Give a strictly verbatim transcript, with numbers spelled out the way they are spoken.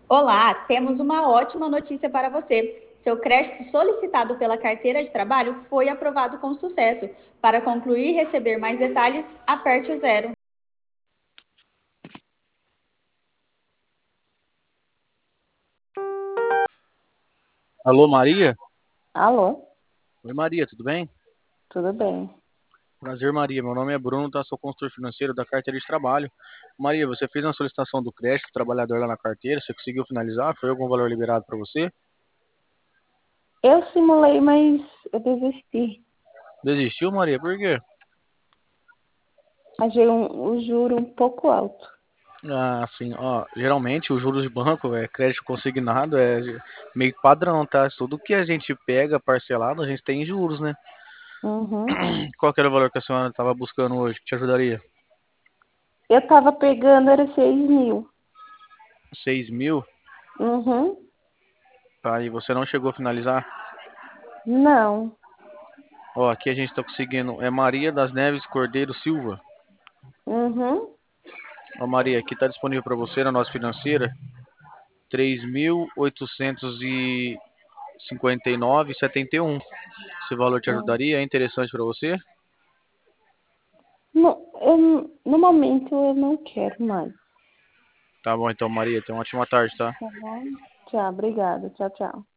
Olá, temos uma ótima notícia para você. Seu crédito solicitado pela carteira de trabalho foi aprovado com sucesso. Para concluir e receber mais detalhes, aperte o zero. Alô, Maria? Alô, Oi, Maria, tudo bem? tudo bem? Prazer, Maria. Meu nome é Bruno, tá? Sou consultor financeiro da carteira de trabalho. Maria, você fez uma solicitação do crédito do trabalhador lá na carteira, você conseguiu finalizar? Foi algum valor liberado para você? Eu simulei, mas eu desisti. Desistiu, Maria? Por quê? Achei um, o juro um pouco alto. Ah, assim, ó, geralmente os juros de banco, é crédito consignado, é meio que padrão, tá? Tudo que a gente pega parcelado, a gente tem juros, né? Uhum. Qual que era o valor que a senhora estava buscando hoje, que te ajudaria? Eu tava pegando, era seis mil. Seis mil? Uhum. Tá, e você não chegou a finalizar? Não. Ó, aqui a gente tá conseguindo, é Maria das Neves Cordeiro Silva. Uhum. Ó, Maria, aqui tá disponível para você na nossa financeira três mil oitocentos e cinquenta e nove e setenta e um. Esse valor te Uhum. ajudaria? É interessante para você? No, eu, no momento eu não quero mais. Tá bom, então, Maria, tenha uma ótima tarde, tá? Tá bom? Tchau, obrigada. Tchau, tchau.